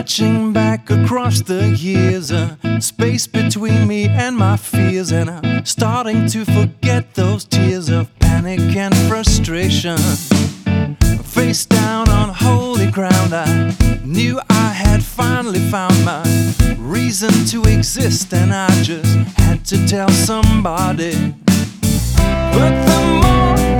Stretching back across the years, a space between me and my fears, and I'm starting to forget those tears of panic and frustration. Face down on holy ground, I knew I had finally found my reason to exist, and I just had to tell somebody. But the more